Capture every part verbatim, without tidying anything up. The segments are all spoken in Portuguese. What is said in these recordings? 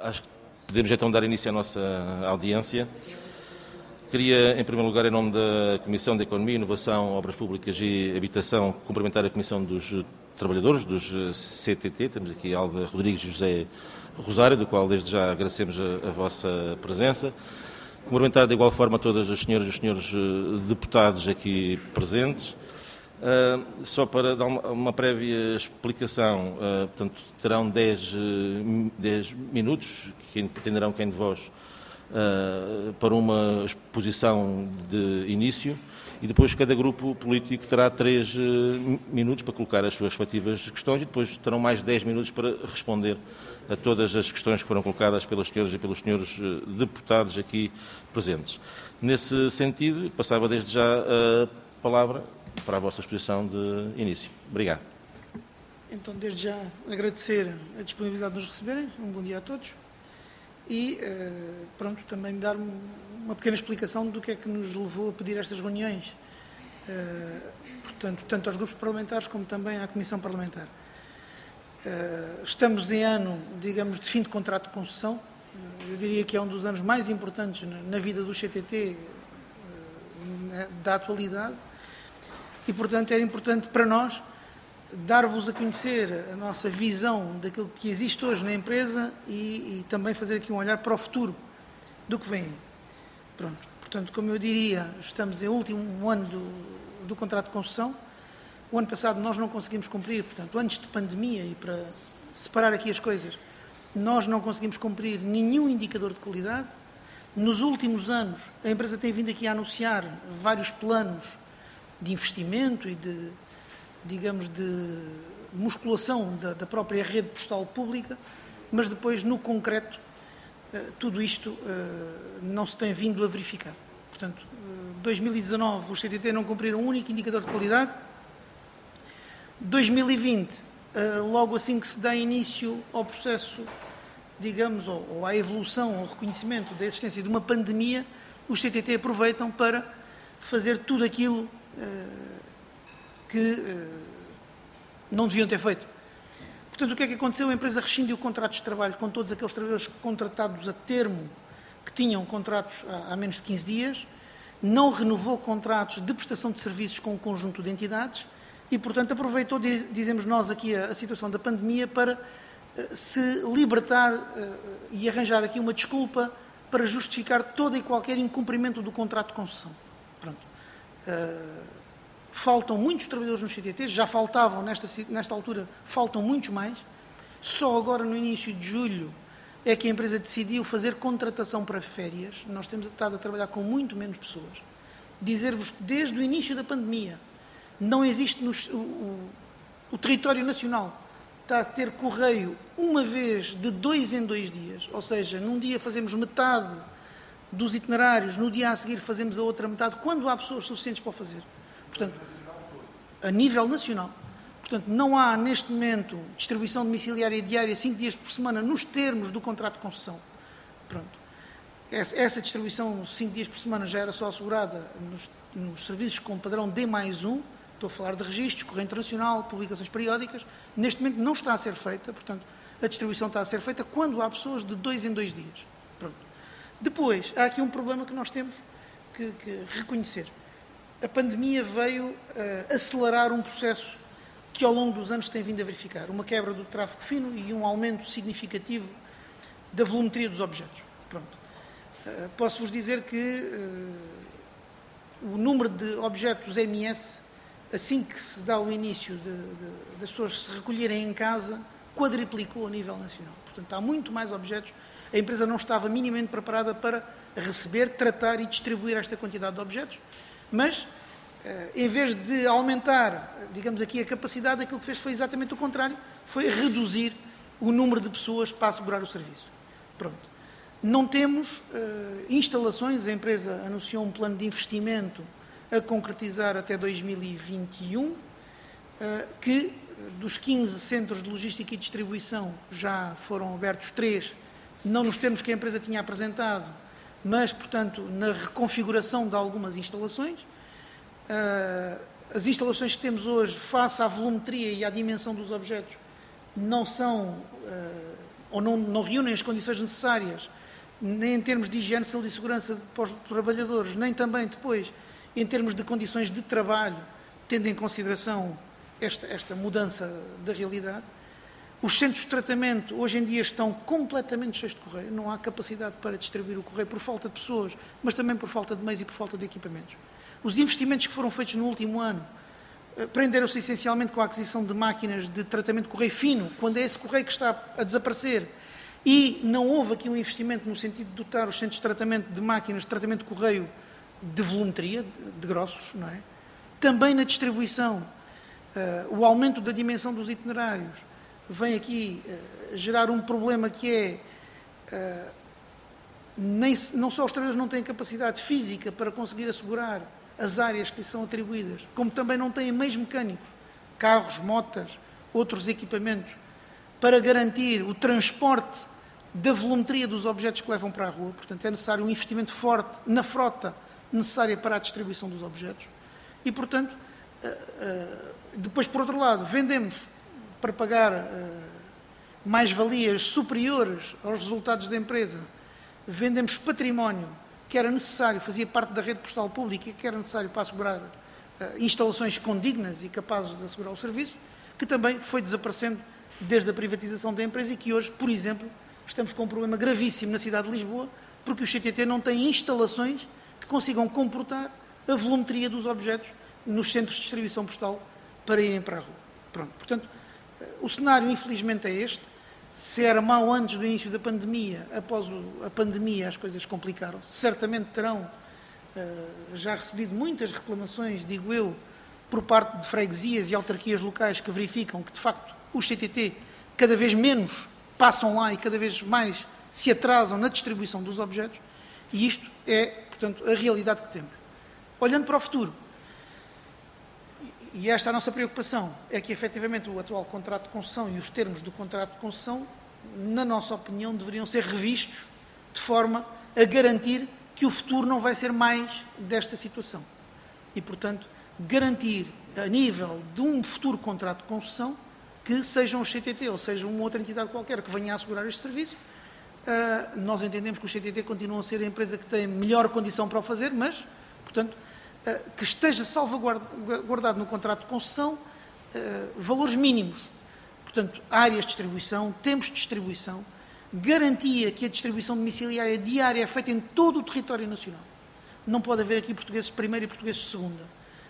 Acho que podemos então dar início à nossa audiência. Queria, em primeiro lugar, em nome da Comissão de Economia, Inovação, Obras Públicas e Habitação, cumprimentar a Comissão dos Trabalhadores, dos C T T. Temos aqui Alda Rodrigues e José Rosário, do qual desde já agradecemos a, a vossa presença. Cumprimentar de igual forma todas as senhoras e os senhores deputados aqui presentes. Uh, só para dar uma, uma prévia explicação, uh, portanto, terão dez minutos, que entenderão quem de vós, uh, para uma exposição de início, e depois cada grupo político terá três uh, minutos para colocar as suas respectivas questões, e depois terão mais dez minutos para responder a todas as questões que foram colocadas pelas senhoras e pelos senhores uh, deputados aqui presentes. Nesse sentido, passava desde já a palavra para a vossa exposição de início. Obrigado. Então, desde já, agradecer a disponibilidade de nos receberem. Um bom dia a todos. E, pronto, também dar uma pequena explicação do que é que nos levou a pedir estas reuniões. Portanto, tanto aos grupos parlamentares como também à Comissão Parlamentar. Estamos em ano, digamos, de fim de contrato de concessão. Eu diria que é um dos anos mais importantes na vida do C T T da atualidade. E, portanto, era importante para nós dar-vos a conhecer a nossa visão daquilo que existe hoje na empresa e, e também fazer aqui um olhar para o futuro do que vem. Pronto. Portanto, como eu diria, estamos em último ano do, do contrato de concessão. O ano passado nós não conseguimos cumprir, portanto, antes de pandemia, e para separar aqui as coisas, nós não conseguimos cumprir nenhum indicador de qualidade. Nos últimos anos, a empresa tem vindo aqui a anunciar vários planos de investimento e de, digamos, de musculação da, da própria rede postal pública, mas depois, no concreto, tudo isto não se tem vindo a verificar. Portanto, dois mil e dezanove, os C T T não cumpriram um único indicador de qualidade. dois mil e vinte, logo assim que se dá início ao processo, digamos, ou à evolução, ao reconhecimento da existência de uma pandemia, os C T T aproveitam para fazer tudo aquilo que não deviam ter feito. Portanto, o que é que aconteceu? A empresa rescindiu contratos de trabalho com todos aqueles trabalhadores contratados a termo, que tinham contratos há menos de quinze dias, não renovou contratos de prestação de serviços com um conjunto de entidades e, portanto, aproveitou, dizemos nós aqui, a, a situação da pandemia para se libertar e arranjar aqui uma desculpa para justificar todo e qualquer incumprimento do contrato de concessão. Pronto. Uh, faltam muitos trabalhadores nos C T T, já faltavam nesta, nesta altura, faltam muitos mais. Só agora, no início de julho, é que a empresa decidiu fazer contratação para férias. Nós temos estado a trabalhar com muito menos pessoas. Dizer-vos que desde o início da pandemia não existe no, o, o, o território nacional está a ter correio uma vez de dois em dois dias, ou seja, num dia fazemos metade dos itinerários, no dia a seguir fazemos a outra metade, quando há pessoas suficientes para o fazer. Portanto, a nível nacional. Portanto, não há, neste momento, distribuição domiciliária diária cinco dias por semana nos termos do contrato de concessão. Pronto. Essa, essa distribuição cinco dias por semana já era só assegurada nos, nos serviços com padrão D mais um, estou a falar de registros, corrente nacional, publicações periódicas. Neste momento não está a ser feita, portanto, a distribuição está a ser feita quando há pessoas de dois em dois dias. Pronto. Depois, há aqui um problema que nós temos que, que reconhecer. A pandemia veio uh, acelerar um processo que ao longo dos anos tem vindo a verificar. Uma quebra do tráfego fino e um aumento significativo da volumetria dos objetos. Pronto. Uh, posso-vos dizer que uh, o número de objetos M S, assim que se dá o início de, de, das pessoas se recolherem em casa, quadriplicou a nível nacional. Portanto, há muito mais objetos. A empresa não estava minimamente preparada para receber, tratar e distribuir esta quantidade de objetos, mas, em vez de aumentar, digamos aqui, a capacidade, aquilo que fez foi exatamente o contrário, foi reduzir o número de pessoas para assegurar o serviço. Pronto. Não temos uh, instalações, a empresa anunciou um plano de investimento a concretizar até dois mil e vinte e um, uh, que dos quinze centros de logística e distribuição já foram abertos três, não nos termos que a empresa tinha apresentado, mas, portanto, na reconfiguração de algumas instalações. As instalações que temos hoje, face à volumetria e à dimensão dos objetos, não são ou não, não reúnem as condições necessárias, nem em termos de higiene, saúde e segurança para os trabalhadores, nem também depois em termos de condições de trabalho, tendo em consideração esta, esta mudança da realidade. Os centros de tratamento hoje em dia estão completamente cheios de correio, não há capacidade para distribuir o correio por falta de pessoas, mas também por falta de meios e por falta de equipamentos. Os investimentos que foram feitos no último ano prenderam-se essencialmente com a aquisição de máquinas de tratamento de correio fino, quando é esse correio que está a desaparecer, e não houve aqui um investimento no sentido de dotar os centros de tratamento de máquinas de tratamento de correio de volumetria, de grossos, não é? Também na distribuição, uh, o aumento da dimensão dos itinerários vem aqui uh, gerar um problema que é, uh, nem, não só os trabalhadores não têm capacidade física para conseguir assegurar as áreas que lhes são atribuídas, como também não têm meios mecânicos, carros, motas, outros equipamentos, para garantir o transporte da volumetria dos objetos que levam para a rua. Portanto, é necessário um investimento forte na frota necessária para a distribuição dos objetos. E, portanto, depois, por outro lado, vendemos para pagar mais-valias superiores aos resultados da empresa, vendemos património que era necessário, fazia parte da rede postal pública e que era necessário para assegurar instalações condignas e capazes de assegurar o serviço, que também foi desaparecendo desde a privatização da empresa e que hoje, por exemplo, estamos com um problema gravíssimo na cidade de Lisboa, porque o C T T não tem instalações que consigam comportar a volumetria dos objetos nos centros de distribuição postal para irem para a rua. Pronto, portanto, o cenário infelizmente é este. Se era mau antes do início da pandemia, após a pandemia as coisas complicaram-se. Certamente terão uh, já recebido muitas reclamações, digo eu, por parte de freguesias e autarquias locais que verificam que, de facto, os C T T cada vez menos passam lá e cada vez mais se atrasam na distribuição dos objetos, e isto é, portanto, a realidade que temos. Olhando para o futuro, e esta é a nossa preocupação, é que, efetivamente, o atual contrato de concessão e os termos do contrato de concessão, na nossa opinião, deveriam ser revistos de forma a garantir que o futuro não vai ser mais desta situação. E, portanto, garantir, a nível de um futuro contrato de concessão, que sejam os C T T ou seja uma outra entidade qualquer que venha a assegurar este serviço. Uh, nós entendemos que os C T T continuam a ser a empresa que tem melhor condição para o fazer, mas, portanto, uh, que esteja salvaguardado no contrato de concessão uh, valores mínimos. Portanto, áreas de distribuição, tempos de distribuição, garantia que a distribuição domiciliária diária é feita em todo o território nacional. Não pode haver aqui portugueses de primeira e portugueses de segunda.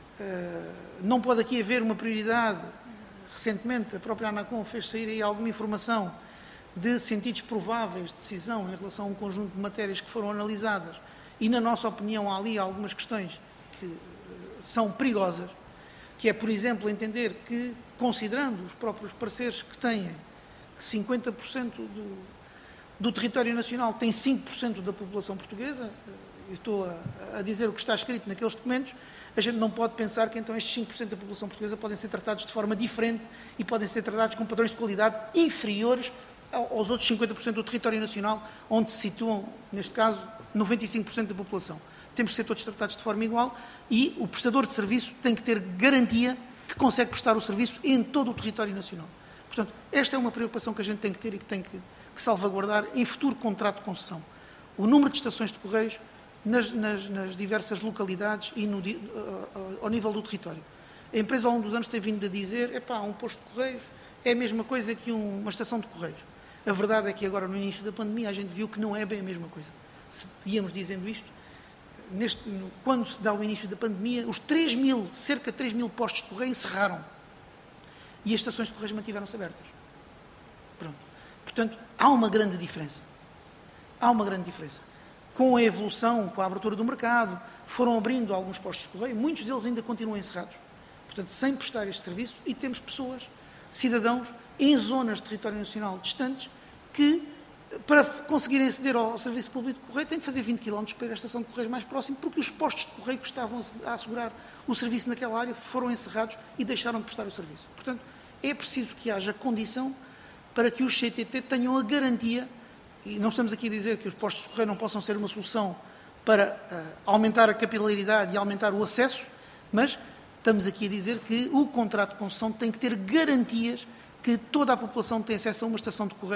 Uh, não pode aqui haver uma prioridade. Recentemente, a própria ANACOM fez sair aí alguma informação de sentidos prováveis de decisão em relação a um conjunto de matérias que foram analisadas e, na nossa opinião, há ali algumas questões que uh, são perigosas, que é, por exemplo, entender que, considerando os próprios pareceres que têm, que cinquenta por cento do, do território nacional tem cinco por cento da população portuguesa, eu estou a, a dizer o que está escrito naqueles documentos, a gente não pode pensar que então estes cinco por cento da população portuguesa podem ser tratados de forma diferente e podem ser tratados com padrões de qualidade inferiores aos outros cinquenta por cento do território nacional, onde se situam, neste caso, noventa e cinco por cento da população. Temos que ser todos tratados de forma igual e o prestador de serviço tem que ter garantia que consegue prestar o serviço em todo o território nacional. Portanto, esta é uma preocupação que a gente tem que ter e que tem que, que salvaguardar em futuro contrato de concessão. O número de estações de correios Nas, nas, nas diversas localidades e no, uh, uh, ao nível do território. A empresa, ao longo dos anos, tem vindo a dizer epá, um posto de correios é a mesma coisa que um, uma estação de correios. A verdade é que agora, no início da pandemia, a gente viu que não é bem a mesma coisa. Se íamos dizendo isto, neste, quando se dá o início da pandemia, os três mil, cerca de três mil postos de correio encerraram. E as estações de correios mantiveram-se abertas. Pronto. Portanto, há uma grande diferença. Há uma grande diferença. Com a evolução, com a abertura do mercado, foram abrindo alguns postos de correio, muitos deles ainda continuam encerrados, portanto, sem prestar este serviço, e temos pessoas, cidadãos, em zonas de território nacional distantes, que, para conseguirem aceder ao serviço público de correio, têm que fazer vinte quilómetros para ir à estação de correios mais próxima, porque os postos de correio que estavam a assegurar o serviço naquela área foram encerrados e deixaram de prestar o serviço. Portanto, é preciso que haja condição para que os C T T tenham a garantia. E não estamos aqui a dizer que os postos de correio não possam ser uma solução para uh, aumentar a capilaridade e aumentar o acesso, mas estamos aqui a dizer que o contrato de concessão tem que ter garantias que toda a população tem acesso a uma estação de correios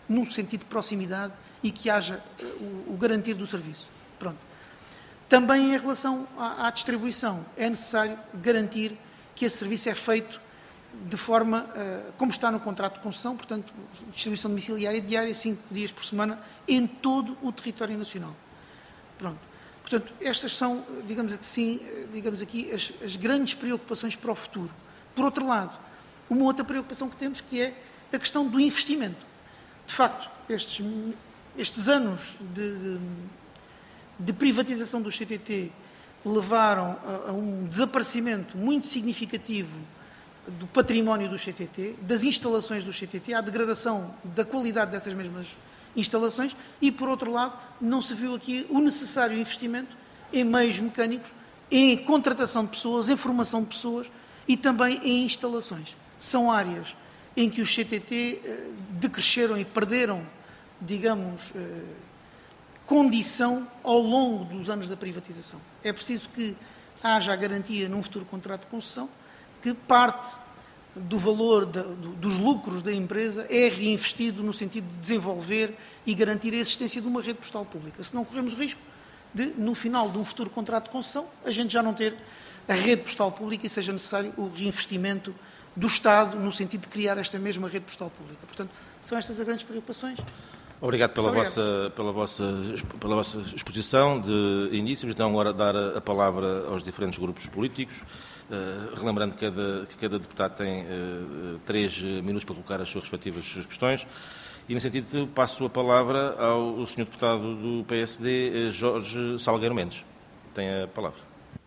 num sentido de proximidade e que haja o, o garantir do serviço. Pronto. Também em relação à, à distribuição, é necessário garantir que esse serviço é feito de forma, uh, como está no contrato de concessão, portanto, distribuição domiciliária diária, cinco dias por semana, em todo o território nacional. Pronto. Portanto, estas são, digamos assim, digamos aqui, as, as grandes preocupações para o futuro. Por outro lado, uma outra preocupação que temos, que é a questão do investimento. De facto, estes, estes anos de, de, de privatização do C T T levaram a, a um desaparecimento muito significativo do património do C T T, das instalações do C T T, à degradação da qualidade dessas mesmas instalações e, por outro lado, não se viu aqui o necessário investimento em meios mecânicos, em contratação de pessoas, em formação de pessoas e também em instalações. São áreas em que os C T T eh, decresceram e perderam, digamos, eh, condição ao longo dos anos da privatização. É preciso que haja a garantia num futuro contrato de concessão que parte do valor da, do, dos lucros da empresa é reinvestido no sentido de desenvolver e garantir a existência de uma rede postal pública. Senão corremos o risco de, no final de um futuro contrato de concessão, a gente já não ter a rede postal pública e seja necessário o reinvestimento do Estado no sentido de criar esta mesma rede postal pública. Portanto, são estas as grandes preocupações. Obrigado pela, Obrigado. Vossa, pela, vossa, pela vossa exposição de início. Então, agora dar a palavra aos diferentes grupos políticos, uh, relembrando que cada, que cada deputado tem uh, três minutos para colocar as suas respectivas questões. E, nesse sentido, passo a palavra ao senhor deputado do P S D, Jorge Salgueiro Mendes. Tem a palavra.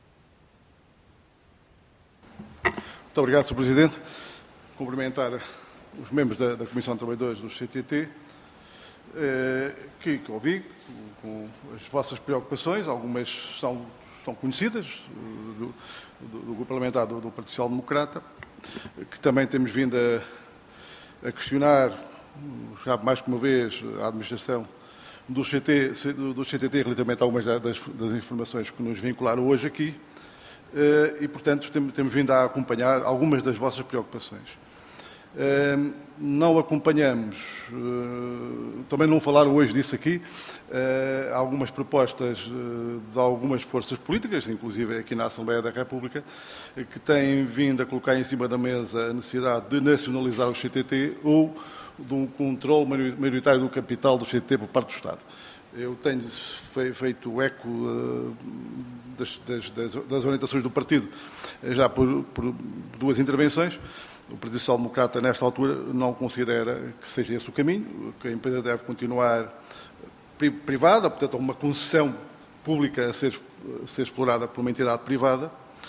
Muito obrigado, senhor Presidente. Cumprimentar os membros da, da Comissão de Trabalhadores do C T T, eh, que, que ouvi com as vossas preocupações, algumas são, são conhecidas do, do, do Grupo Parlamentar do, do Partido Social Democrata, que também temos vindo a, a questionar, já mais que uma vez, a administração do C T, do C T T relativamente a algumas das, das informações que nos vincularam hoje aqui. E, portanto, temos vindo a acompanhar algumas das vossas preocupações. Não acompanhamos, também não falaram hoje disso aqui, algumas propostas de algumas forças políticas, inclusive aqui na Assembleia da República, que têm vindo a colocar em cima da mesa a necessidade de nacionalizar o C T T ou de um controle maioritário do capital do C T T por parte do Estado. Eu tenho feito eco uh, das, das, das orientações do partido já por, por duas intervenções. O Partido Social Democrata, nesta altura, não considera que seja esse o caminho, que a empresa deve continuar privada, portanto, uma concessão pública a ser, a ser explorada por uma entidade privada,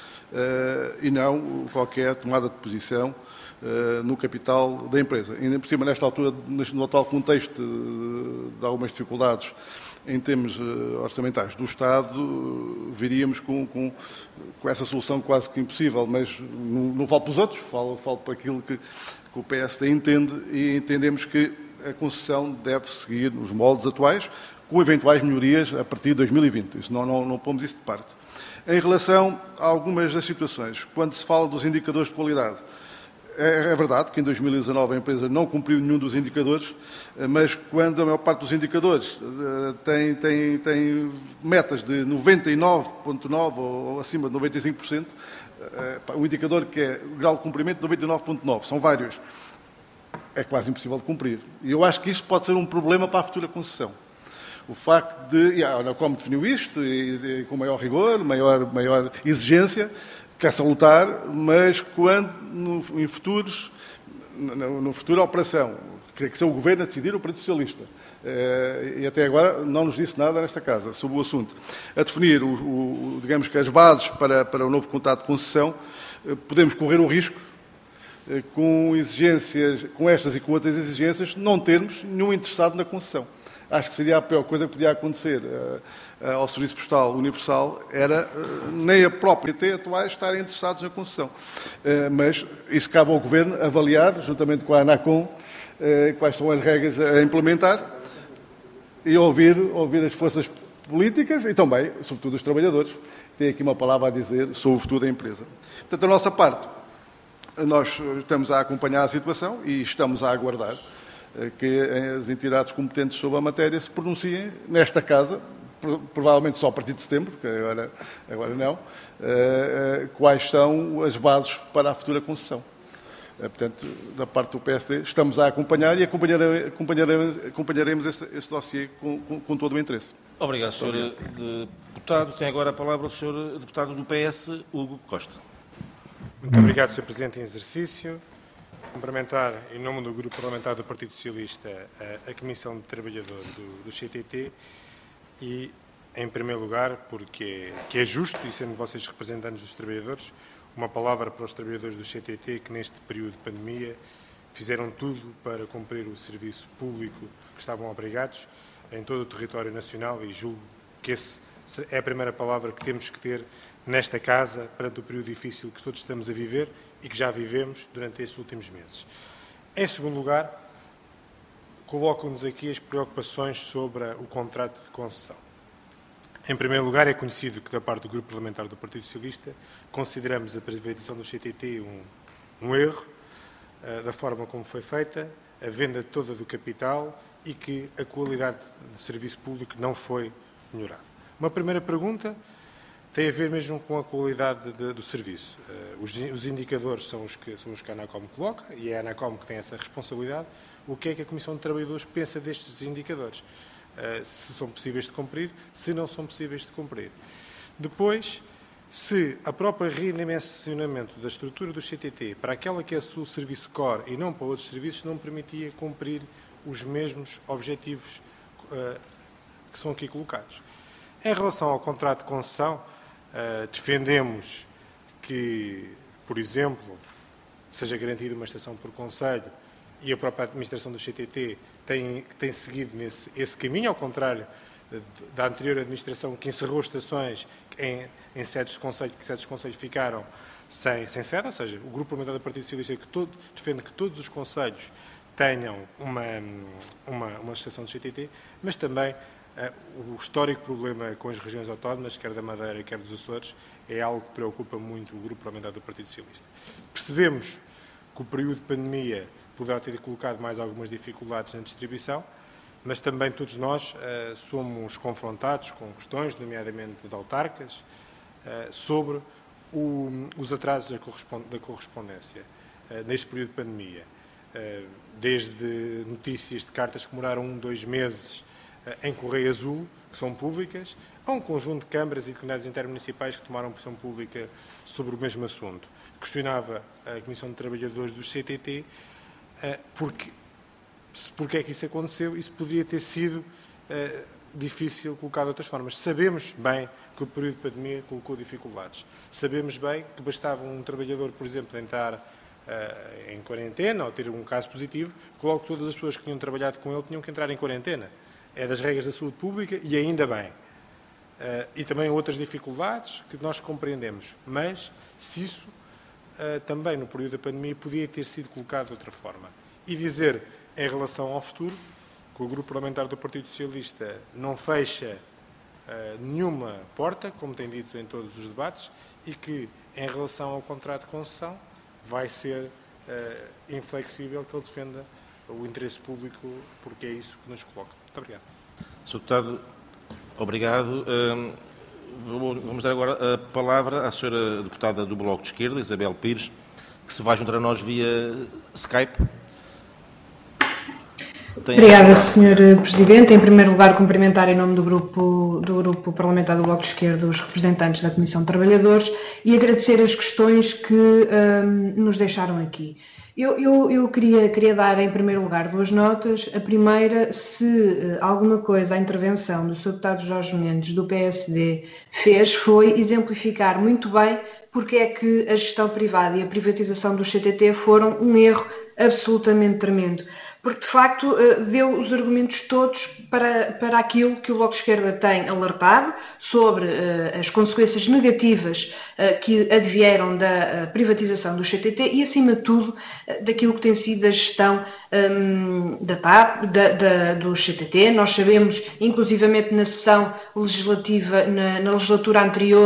uh, e não qualquer tomada de posição Uh, no capital da empresa. Ainda por cima, nesta altura, no atual contexto de, de algumas dificuldades em termos uh, orçamentais do Estado, uh, viríamos com, com, com essa solução quase que impossível, mas não, não falo para os outros, falo, falo para aquilo que, que o P S D entende e entendemos que a concessão deve seguir nos moldes atuais, com eventuais melhorias a partir de dois mil e vinte. Isso não, não, não pomos isso de parte. Em relação a algumas das situações, quando se fala dos indicadores de qualidade, É, é verdade que em dois mil e dezanove a empresa não cumpriu nenhum dos indicadores, mas quando a maior parte dos indicadores uh, tem, tem, tem metas de noventa e nove vírgula nove ou, ou acima de noventa e cinco por cento, uh, um indicador que é o grau de cumprimento de noventa e nove vírgula nove, são vários, é quase impossível de cumprir. E eu acho que isso pode ser um problema para a futura concessão. O facto de, e, olha como definiu isto, e, e, com maior rigor, maior, maior exigência, que é salutar, mas quando, no, em futuros, no, no futuro a operação, que é que ser o Governo a decidir, o Partido Socialista, eh, e até agora não nos disse nada nesta Casa sobre o assunto, a definir, o, o, digamos que as bases para, para o novo contrato de concessão, eh, podemos correr o risco, eh, com exigências, com estas e com outras exigências, não termos nenhum interessado na concessão. Acho que seria a pior coisa que podia acontecer uh, uh, ao Serviço Postal Universal, era uh, nem a própria T atuais estarem interessados na concessão. Uh, mas isso cabe ao Governo avaliar, juntamente com a ANACOM, uh, quais são as regras a implementar e ouvir, ouvir as forças políticas e também, sobretudo, os trabalhadores, que têm aqui uma palavra a dizer sobre o futuro da empresa. Portanto, da nossa parte, nós estamos a acompanhar a situação e estamos a aguardar que as entidades competentes sobre a matéria se pronunciem nesta Casa, provavelmente só a partir de setembro, porque agora, agora não, quais são as bases para a futura concessão. Portanto, da parte do P S D, estamos a acompanhar e acompanharemos, acompanharemos, acompanharemos esse, esse dossiê com, com, com todo o interesse. Obrigado, senhor Deputado. Tem agora a palavra o senhor Deputado do P S, Hugo Costa. Muito obrigado, senhor Presidente em exercício. Cumprimentar, em nome do Grupo Parlamentar do Partido Socialista, a, a Comissão de Trabalhadores do, do C T T e, em primeiro lugar, porque que é justo, e sendo vocês representantes dos trabalhadores, uma palavra para os trabalhadores do C T T que, neste período de pandemia, fizeram tudo para cumprir o serviço público que estavam obrigados em todo o território nacional, e julgo que essa é a primeira palavra que temos que ter nesta Casa perante o período difícil que todos estamos a viver e que já vivemos durante estes últimos meses. Em segundo lugar, colocam-nos aqui as preocupações sobre o contrato de concessão. Em primeiro lugar, é conhecido que, da parte do Grupo Parlamentar do Partido Socialista, consideramos a privatização do C T T um, um erro, uh, da forma como foi feita, a venda toda do capital e que a qualidade de serviço público não foi melhorada. Uma primeira pergunta tem a ver mesmo com a qualidade de, do serviço. Uh, os, os indicadores são os, que, são os que a ANACOM coloca, e é a ANACOM que tem essa responsabilidade. O que é que a Comissão de Trabalhadores pensa destes indicadores? Uh, se são possíveis de cumprir, se não são possíveis de cumprir. Depois, se a própria redimensionamento da estrutura do C T T para aquela que é o serviço core e não para outros serviços não permitia cumprir os mesmos objetivos uh, que são aqui colocados. Em relação ao contrato de concessão, uh, defendemos que, por exemplo, seja garantida uma estação por concelho, e a própria administração do C T T tem, tem seguido nesse, esse caminho, ao contrário da anterior administração, que encerrou estações em, em sedes de concelho, que sedes de concelho ficaram sem, sem sede, ou seja, o Grupo Parlamentar do Partido Socialista que todo, defende que todos os concelhos tenham uma, uma, uma estação do C T T, mas também uh, o histórico problema com as regiões autónomas, quer da Madeira, quer dos Açores, é algo que preocupa muito o Grupo Parlamentar do Partido Socialista. Percebemos que o período de pandemia poderá ter colocado mais algumas dificuldades na distribuição, mas também todos nós uh, somos confrontados com questões, nomeadamente de autarcas, uh, sobre o, os atrasos da, correspond da correspondência uh, neste período de pandemia. Uh, desde notícias de cartas que demoraram um, dois meses uh, em Correio Azul, que são públicas, a um conjunto de câmaras e de comunidades intermunicipais que tomaram posição pública sobre o mesmo assunto. Questionava a Comissão de Trabalhadores do C T T uh, porque Porque é que isso aconteceu? Isso poderia ter sido uh, difícil colocado de outras formas. Sabemos bem que o período de pandemia colocou dificuldades. Sabemos bem que bastava um trabalhador, por exemplo, entrar uh, em quarentena ou ter um caso positivo, que logo todas as pessoas que tinham trabalhado com ele tinham que entrar em quarentena. É das regras da saúde pública e ainda bem. Uh, e também outras dificuldades que nós compreendemos. Mas, se isso uh, também no período da pandemia podia ter sido colocado de outra forma. E dizer, em relação ao futuro, que o Grupo Parlamentar do Partido Socialista não fecha uh, nenhuma porta, como tem dito em todos os debates, e que, em relação ao contrato de concessão, vai ser uh, inflexível que ele defenda o interesse público, porque é isso que nos coloca. Muito obrigado. senhor Deputado, obrigado. Uh, vamos dar agora a palavra à senhora Deputada do Bloco de Esquerda, Isabel Pires, que se vai juntar a nós via Skype. Tem... Obrigada, senhor Presidente. Em primeiro lugar, cumprimentar em nome do grupo, do grupo Parlamentar do Bloco de Esquerda os representantes da Comissão de Trabalhadores e agradecer as questões que um, nos deixaram aqui. Eu, eu, eu queria, queria dar, em primeiro lugar, duas notas. A primeira, se uh, alguma coisa a intervenção do senhor Deputado Jorge Mendes, do P S D, fez, foi exemplificar muito bem porque é que a gestão privada e a privatização do C T T foram um erro absolutamente tremendo. Porque, de facto, deu os argumentos todos para, para aquilo que o Bloco de Esquerda tem alertado sobre uh, as consequências negativas uh, que advieram da uh, privatização do C T T e, acima de tudo, uh, daquilo que tem sido a gestão um, da T A P, da, da, do C T T. Nós sabemos, inclusivamente na sessão legislativa, na, na legislatura anterior,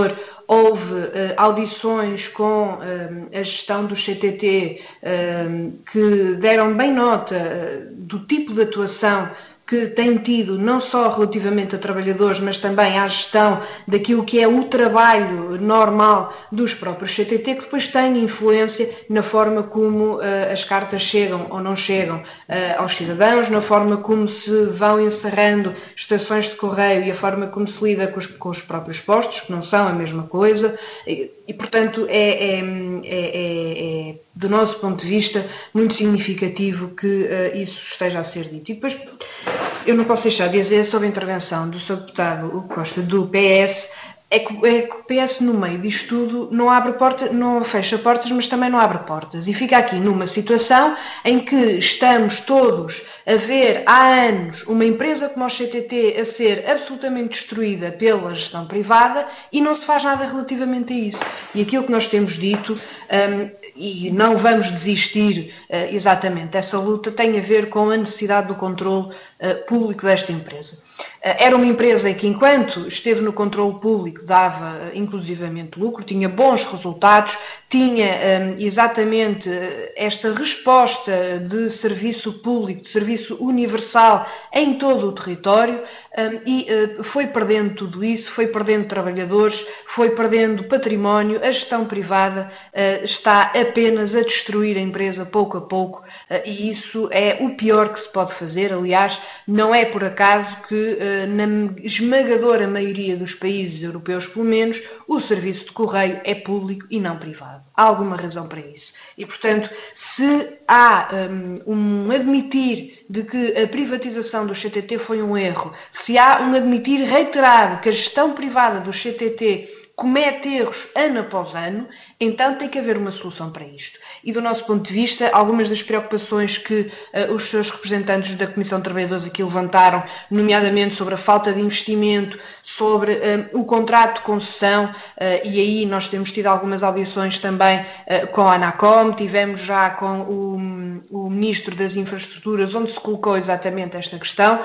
houve uh, audições com uh, a gestão do C T T uh, que deram bem nota uh, do tipo de atuação que tem tido, não só relativamente a trabalhadores, mas também à gestão daquilo que é o trabalho normal dos próprios C T T, que depois tem influência na forma como uh, as cartas chegam ou não chegam uh, aos cidadãos, na forma como se vão encerrando estações de correio e a forma como se lida com os, com os próprios postos, que não são a mesma coisa, e, e portanto é, é, é, é, do nosso ponto de vista, muito significativo que uh, isso esteja a ser dito. E depois eu não posso deixar de dizer sobre a intervenção do senhor Deputado Costa do P S, é que, é que o P S no meio disto tudo não abre portas, não fecha portas, mas também não abre portas. E fica aqui numa situação em que estamos todos a ver há anos uma empresa como o C T T a ser absolutamente destruída pela gestão privada e não se faz nada relativamente a isso. E aquilo que nós temos dito, um, e não vamos desistir uh, exatamente dessa luta, tem a ver com a necessidade do controle uh, público desta empresa. Uh, era uma empresa que, enquanto esteve no controle público, dava uh, inclusivamente lucro, tinha bons resultados, tinha um, exatamente esta resposta de serviço público, de serviço universal em todo o território, um, e uh, foi perdendo tudo isso, foi perdendo trabalhadores, foi perdendo património. A gestão privada uh, está apenas a destruir a empresa pouco a pouco, uh, e isso é o pior que se pode fazer. Aliás, não é por acaso que uh, na esmagadora maioria dos países europeus, pelo menos, o serviço de correio é público e não privado. Há alguma razão para isso. E, portanto, se há um, um admitir de que a privatização do C T T foi um erro, se há um admitir reiterado que a gestão privada do C T T comete erros ano após ano, então tem que haver uma solução para isto. E do nosso ponto de vista, algumas das preocupações que uh, os seus representantes da Comissão de Trabalhadores aqui levantaram, nomeadamente sobre a falta de investimento, sobre uh, o contrato de concessão, uh, e aí nós temos tido algumas audições também uh, com a ANACOM, tivemos já com o, o Ministro das Infraestruturas, onde se colocou exatamente esta questão, uh,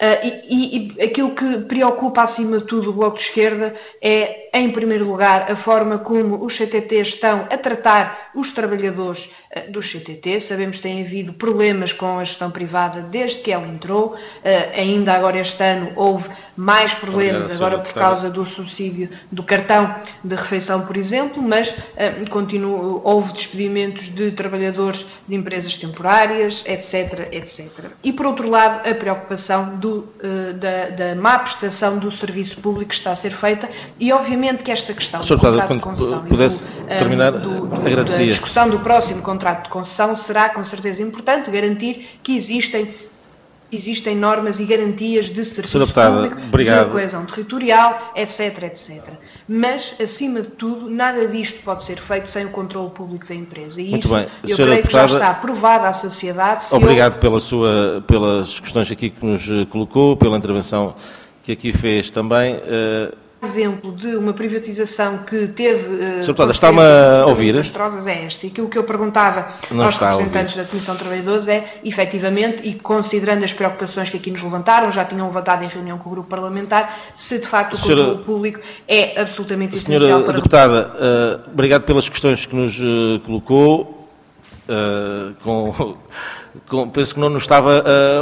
e, e, e aquilo que preocupa acima de tudo o Bloco de Esquerda é, em primeiro lugar, a forma como os C T T estão a tratar os trabalhadores uh, do C T T. Sabemos que tem havido problemas com a gestão privada desde que ela entrou, uh, ainda agora este ano houve mais problemas, Obrigado, agora por causa do subsídio do cartão de refeição, por exemplo, mas uh, continua, houve despedimentos de trabalhadores de empresas temporárias, etc, etcétera. E, por outro lado, a preocupação do, uh, da, da má prestação do serviço público que está a ser feita, e obviamente que esta questão do contrato de concessão pudesse e do, terminar, do, do, agradecia. da discussão do próximo contrato de concessão será com certeza importante garantir que existem Existem normas e garantias de serviço Deputada, público, obrigado. de coesão territorial, etc, etcétera. Mas, acima de tudo, nada disto pode ser feito sem o controle público da empresa. E Muito isso, bem. eu Senhora creio Deputada, que já está provado à sociedade. Se obrigado eu... pela sua, pelas questões aqui que nos colocou, pela intervenção que aqui fez também. Uh... exemplo de uma privatização que teve uh, está-me a ouvir? desastrosas é este. E aquilo que eu perguntava Não aos representantes da Comissão de Trabalhadores é, efetivamente, e considerando as preocupações que aqui nos levantaram, já tinham levantado em reunião com o grupo parlamentar, se de facto o Senhora, controle público é absolutamente senhora essencial para... Deputada, uh, obrigado pelas questões que nos uh, colocou. Uh, com... Penso que não nos estava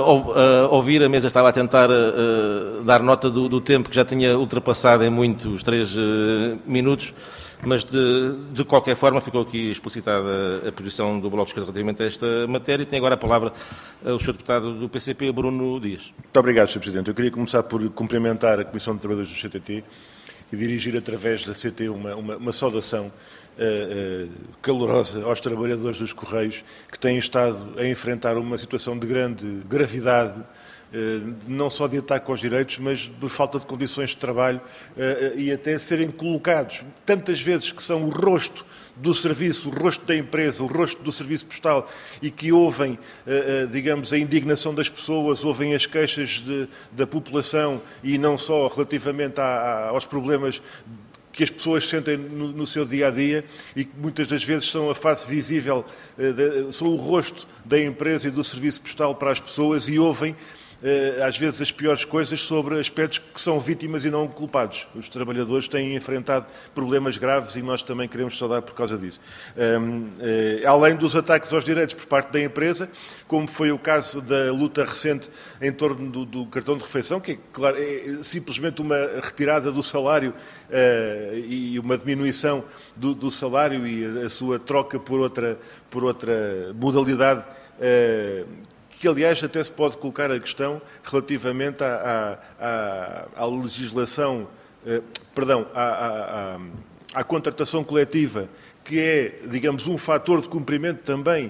a ouvir, a mesa estava a tentar dar nota do, do tempo que já tinha ultrapassado em muito os três minutos, mas de, de qualquer forma ficou aqui explicitada a posição do Bloco de Esquerda relativamente a esta matéria. E tem agora a palavra o senhor Deputado do P C P, Bruno Dias. Muito obrigado, senhor Presidente. Eu queria começar por cumprimentar a Comissão de Trabalhadores do C T T e dirigir através da C T uma, uma, uma saudação Uh, uh, calorosa aos trabalhadores dos Correios que têm estado a enfrentar uma situação de grande gravidade, uh, não só de ataque aos direitos, mas de falta de condições de trabalho uh, uh, e até serem colocados tantas vezes que são o rosto do serviço, o rosto da empresa, o rosto do serviço postal, e que ouvem, uh, uh, digamos, a indignação das pessoas, ouvem as queixas de, da população e não só relativamente a, a, aos problemas que as pessoas sentem no, no seu dia-a-dia e que muitas das vezes são a face visível, uh, de, são o rosto da empresa e do serviço postal para as pessoas e ouvem às vezes, as piores coisas sobre aspectos que são vítimas e não culpados. Os trabalhadores têm enfrentado problemas graves e nós também queremos saudar por causa disso. Além dos ataques aos direitos por parte da empresa, como foi o caso da luta recente em torno do, do cartão de refeição, que é, claro, é simplesmente uma retirada do salário uh, e uma diminuição do, do salário e a sua troca por outra, por outra modalidade, uh, que aliás até se pode colocar a questão relativamente à, à, à, à legislação, uh, perdão, à, à, à, à contratação coletiva, que é, digamos, um fator de cumprimento também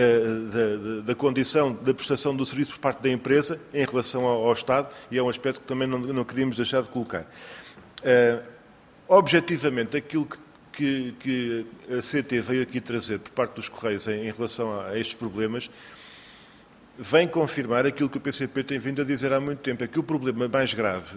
Da, da, da condição da prestação do serviço por parte da empresa em relação ao, ao Estado, e é um aspecto que também não, não queríamos deixar de colocar. Uh, objetivamente, aquilo que, que, que a C T veio aqui trazer por parte dos Correios em, em relação a, a estes problemas vem confirmar aquilo que o P C P tem vindo a dizer há muito tempo, é que o problema mais grave,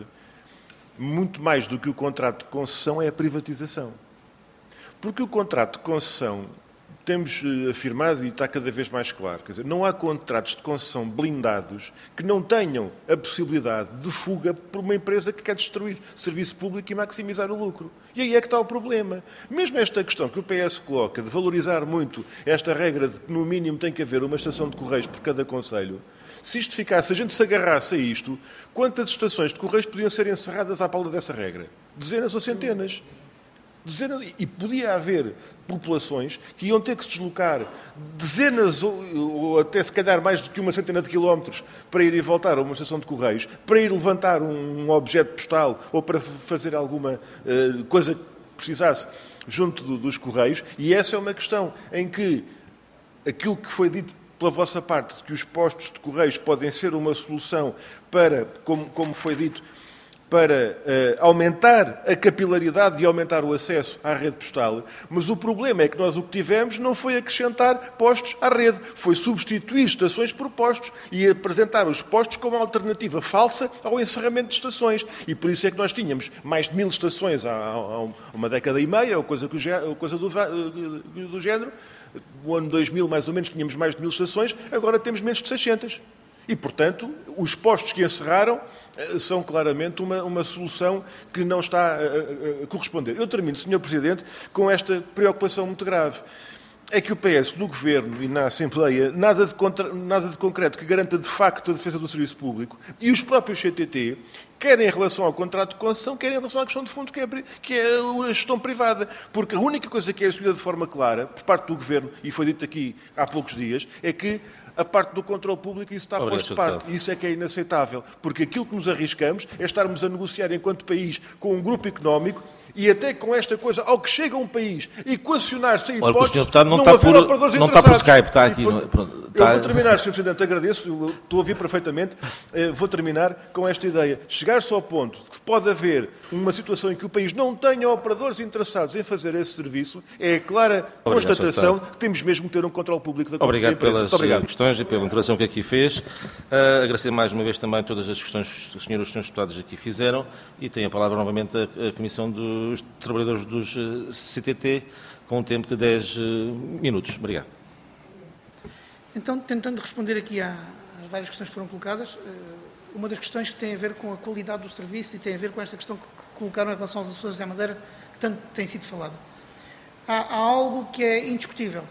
muito mais do que o contrato de concessão, é a privatização. Porque o contrato de concessão, temos afirmado e está cada vez mais claro, quer dizer, não há contratos de concessão blindados que não tenham a possibilidade de fuga por uma empresa que quer destruir serviço público e maximizar o lucro. E aí é que está o problema. Mesmo esta questão que o P S coloca de valorizar muito esta regra de que no mínimo tem que haver uma estação de Correios por cada concelho, se isto ficasse, se a gente se agarrasse a isto, quantas estações de Correios podiam ser encerradas à pala dessa regra? Dezenas ou centenas. Dezenas, e podia haver populações que iam ter que se deslocar dezenas ou, ou até se calhar mais do que uma centena de quilómetros para ir e voltar a uma estação de Correios, para ir levantar um objeto postal ou para fazer alguma uh, coisa que precisasse junto do, dos Correios. E essa é uma questão em que aquilo que foi dito pela vossa parte, de que os postos de Correios podem ser uma solução para, como, como foi dito, para uh, aumentar a capilaridade e aumentar o acesso à rede postal, mas o problema é que nós o que tivemos não foi acrescentar postos à rede, foi substituir estações por postos e apresentar os postos como alternativa falsa ao encerramento de estações. E por isso é que nós tínhamos mais de mil estações há, há uma década e meia, ou coisa, ou coisa do, do género. No ano dois mil, mais ou menos, tínhamos mais de mil estações, agora temos menos de seiscentas. E, portanto, os postos que encerraram são claramente uma, uma solução que não está a, a, a corresponder. Eu termino, senhor Presidente, com esta preocupação muito grave. É que o P S, no Governo e na Assembleia, nada de, contra, nada de concreto que garanta de facto a defesa do serviço público, e os próprios C T T, quer em relação ao contrato de concessão, quer em relação à questão de fundo, que é, que é a gestão privada. Porque a única coisa que é assumida de forma clara, por parte do Governo, e foi dito aqui há poucos dias, é que a parte do controle público, isso está posto de parte. Isso é que é inaceitável. Porque aquilo que nos arriscamos é estarmos a negociar enquanto país com um grupo económico e até com esta coisa, ao que chega um país, equacionar-se a hipótese. Olha, o senhor Deputado não, não está por, operadores não está por Skype, está aqui. Por, não, pronto, está... Eu vou terminar, senhor Presidente, agradeço, eu estou a ouvir perfeitamente. Vou terminar com esta ideia. Chegar-se ao ponto de que pode haver uma situação em que o país não tenha operadores interessados em fazer esse serviço, é a clara obrigado, constatação que temos mesmo que ter um controle público da Obrigado da empresa. pelas Muito obrigado. questões e pela interação que aqui fez. Uh, agradecer mais uma vez também todas as questões que os senhores, os senhores deputados aqui fizeram e tem a palavra novamente a, a Comissão dos Trabalhadores dos uh, C T T com um tempo de dez uh, minutos. Obrigado. Então, tentando responder aqui às várias questões que foram colocadas, uma das questões que tem a ver com a qualidade do serviço e tem a ver com esta questão que colocaram em relação aos Açores e à Madeira, que tanto tem sido falada. Há, há algo que é indiscutível.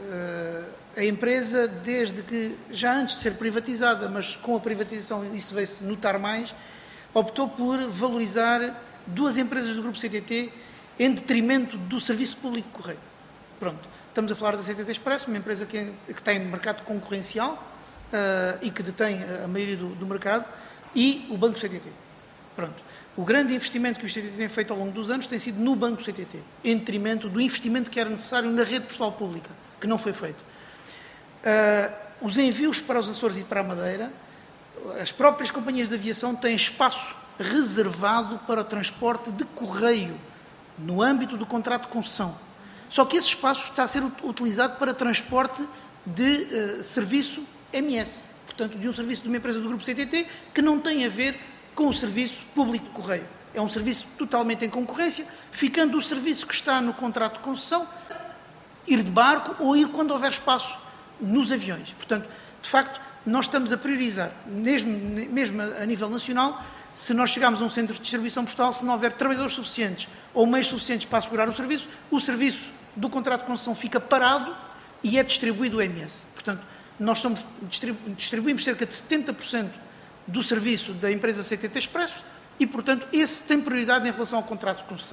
A empresa, desde que, já antes de ser privatizada, mas com a privatização isso veio-se notar mais, optou por valorizar duas empresas do grupo C T T em detrimento do serviço público de correio. Pronto. Estamos a falar da C T T Expresso, uma empresa que, que tem mercado concorrencial uh, e que detém a maioria do, do mercado, e o Banco C T T. Pronto. O grande investimento que o C T T tem feito ao longo dos anos tem sido no Banco C T T, em detrimento do investimento que era necessário na rede postal pública, que não foi feito. Uh, os envios para os Açores e para a Madeira, as próprias companhias de aviação têm espaço reservado para o transporte de correio, no âmbito do contrato de concessão. Só que esse espaço está a ser utilizado para transporte de uh, serviço M S, portanto, de um serviço de uma empresa do grupo C T T que não tem a ver com o serviço público de correio. É um serviço totalmente em concorrência, ficando o serviço que está no contrato de concessão ir de barco ou ir quando houver espaço nos aviões. Portanto, de facto, nós estamos a priorizar, mesmo, mesmo a nível nacional, se nós chegarmos a um centro de distribuição postal, se não houver trabalhadores suficientes ou meios suficientes para assegurar o serviço, o serviço do contrato de concessão fica parado e é distribuído o M S. Portanto, nós somos, distribuímos cerca de setenta por cento do serviço da empresa C T T Expresso e, portanto, esse tem prioridade em relação ao contrato de concessão.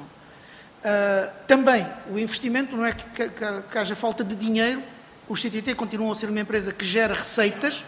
Uh, também, o investimento, não é que, que, que haja falta de dinheiro, os C T T continuam a ser uma empresa que gera receitas.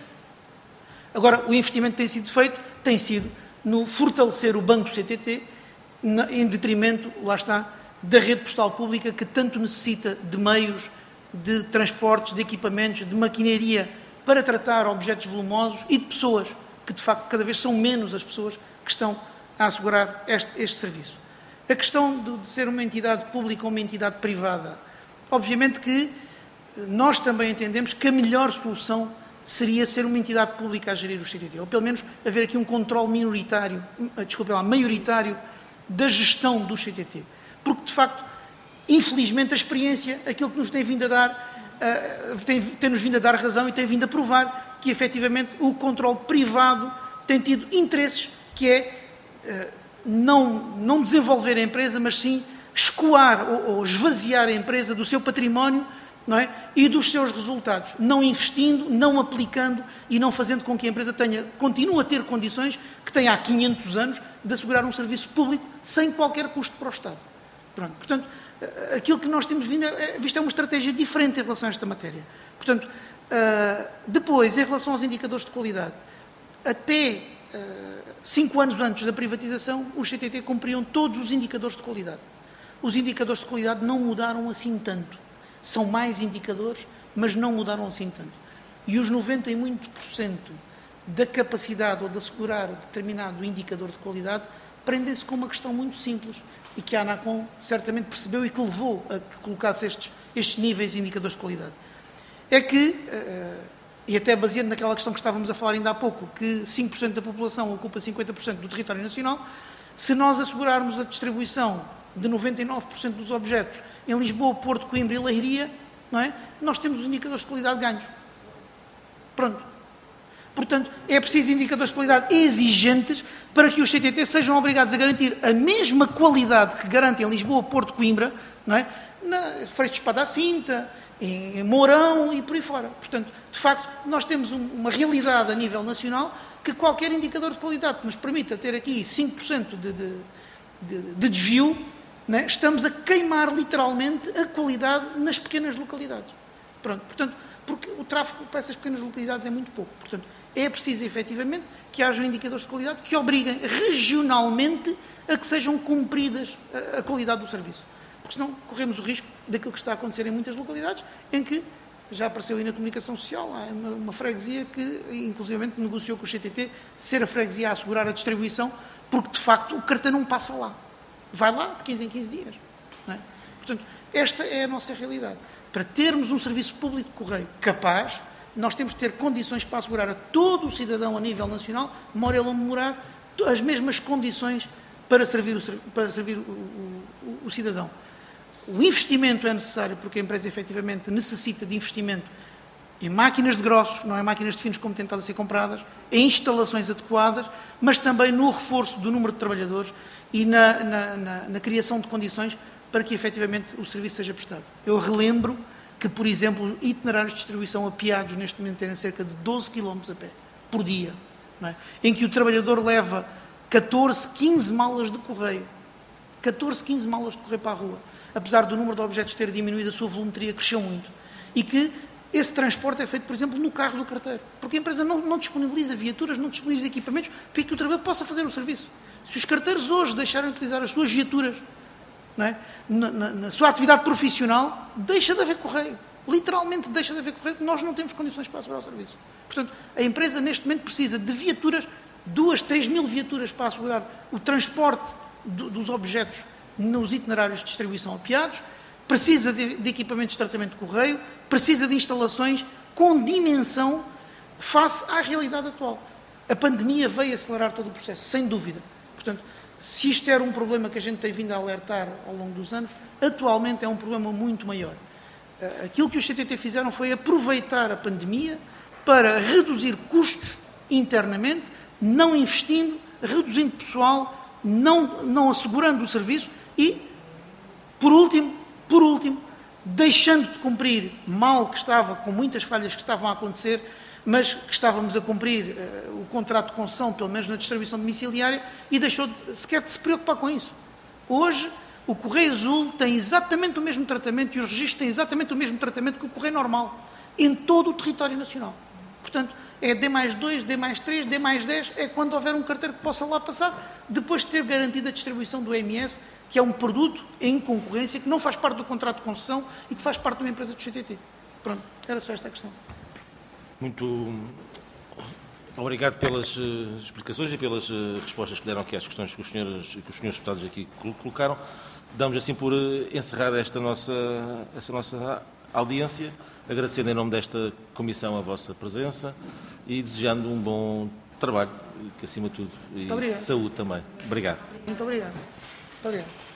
Agora, o investimento que tem sido feito tem sido no fortalecer o Banco C T T, em detrimento, lá está, da rede postal pública, que tanto necessita de meios, de transportes, de equipamentos, de maquinaria para tratar objetos volumosos e de pessoas, que de facto cada vez são menos as pessoas que estão a assegurar este, este serviço. A questão de, de ser uma entidade pública ou uma entidade privada, obviamente que nós também entendemos que a melhor solução seria ser uma entidade pública a gerir o C T T, ou pelo menos haver aqui um controle minoritário, desculpe lá, maioritário da gestão do C T T. Porque, de facto, infelizmente, a experiência, aquilo que nos tem vindo a dar, uh, tem, tem-nos vindo a dar razão e tem vindo a provar que, efetivamente, o controle privado tem tido interesses, que é uh, não, não desenvolver a empresa, mas sim escoar ou, ou esvaziar a empresa do seu património, não é? E dos seus resultados, não investindo, não aplicando e não fazendo com que a empresa tenha, continue a ter condições que tem há quinhentos anos de assegurar um serviço público sem qualquer custo para o Estado. Pronto. Portanto, aquilo que nós temos vindo é, visto é uma estratégia diferente em relação a esta matéria. Portanto, uh, depois, em relação aos indicadores de qualidade, até uh, cinco anos antes da privatização, os C T T cumpriam todos os indicadores de qualidade. Os indicadores de qualidade não mudaram assim tanto. São mais indicadores, mas não mudaram assim tanto. E os noventa e muito por cento da capacidade ou de assegurar determinado indicador de qualidade prendem-se com uma questão muito simples e que a ANACOM certamente percebeu e que levou a que colocasse estes, estes níveis de indicadores de qualidade. É que, e até baseando naquela questão que estávamos a falar ainda há pouco, que cinco por cento da população ocupa cinquenta por cento do território nacional, se nós assegurarmos a distribuição de noventa e nove por cento dos objetos em Lisboa, Porto, Coimbra e Leiria, não é? Nós temos os indicadores de qualidade ganhos. Pronto. Portanto, é preciso indicadores de qualidade exigentes para que os C T T sejam obrigados a garantir a mesma qualidade que garantem em Lisboa, Porto, Coimbra, não é? Na Freixo de Espada à Cinta, em Mourão e por aí fora. Portanto, de facto, nós temos um, uma realidade a nível nacional que qualquer indicador de qualidade que nos permita ter aqui cinco por cento de, de, de, de desvio, né? Estamos a queimar literalmente a qualidade nas pequenas localidades. Pronto, portanto, porque o tráfego para essas pequenas localidades é muito pouco. Portanto, é preciso efetivamente que hajam indicadores de qualidade que obriguem regionalmente a que sejam cumpridas a, a qualidade do serviço. Porque senão corremos o risco daquilo que está a acontecer em muitas localidades, em que já apareceu aí na comunicação social, há uma, uma freguesia que, inclusivamente, negociou com o C T T ser a freguesia a assegurar a distribuição, porque, de facto, o cartão não passa lá. Vai lá de quinze em quinze dias. Não é? Portanto, esta é a nossa realidade. Para termos um serviço público de correio capaz, nós temos de ter condições para assegurar a todo o cidadão a nível nacional, mora ele onde morar, as mesmas condições para servir o, para servir o, o, o cidadão. O investimento é necessário porque a empresa efetivamente necessita de investimento em máquinas de grossos, não é máquinas de finos como têm estado a ser compradas, em instalações adequadas, mas também no reforço do número de trabalhadores e na, na, na, na criação de condições para que efetivamente o serviço seja prestado. Eu relembro que, por exemplo, itinerários de distribuição apiados neste momento têm cerca de doze quilómetros a pé, por dia, não é? Em que o trabalhador leva catorze, quinze malas de correio, catorze, quinze malas de correio para a rua, apesar do número de objetos ter diminuído, a sua volumetria cresceu muito, e que esse transporte é feito, por exemplo, no carro do carteiro, porque a empresa não, não disponibiliza viaturas, não disponibiliza equipamentos para que o trabalhador possa fazer o serviço. Se os carteiros hoje deixarem de utilizar as suas viaturas, não é? na, na, na sua atividade profissional, deixa de haver correio. Literalmente deixa de haver correio, porque nós não temos condições para assegurar o serviço. Portanto, a empresa neste momento precisa de viaturas, duas, três mil viaturas para assegurar o transporte do, dos objetos nos itinerários de distribuição apiados, precisa de, de equipamentos de tratamento de correio, precisa de instalações com dimensão face à realidade atual. A pandemia veio acelerar todo o processo, sem dúvida. Portanto, se isto era um problema que a gente tem vindo a alertar ao longo dos anos, atualmente é um problema muito maior. Aquilo que os C T T fizeram foi aproveitar a pandemia para reduzir custos internamente, não investindo, reduzindo pessoal, não, não assegurando o serviço e, por último, por último, deixando de cumprir mal que estava, com muitas falhas que estavam a acontecer, mas que estávamos a cumprir uh, o contrato de concessão, pelo menos na distribuição domiciliária, e deixou de, sequer de se preocupar com isso. Hoje, o Correio Azul tem exatamente o mesmo tratamento e os registros têm exatamente o mesmo tratamento que o Correio normal, em todo o território nacional. Portanto, é D mais dois, D mais três, D mais dez, é quando houver um carteiro que possa lá passar, depois de ter garantido a distribuição do I M S, que é um produto em concorrência, que não faz parte do contrato de concessão e que faz parte de uma empresa do C T T. Pronto, era só esta a questão. Muito obrigado pelas uh, explicações e pelas uh, respostas que deram aqui às questões que os senhores, que os senhores deputados aqui colocaram. Damos assim por uh, encerrada esta nossa, essa nossa audiência, agradecendo em nome desta Comissão a vossa presença e desejando um bom trabalho, que acima de tudo, e saúde também. Obrigado. Muito obrigado. Muito obrigado.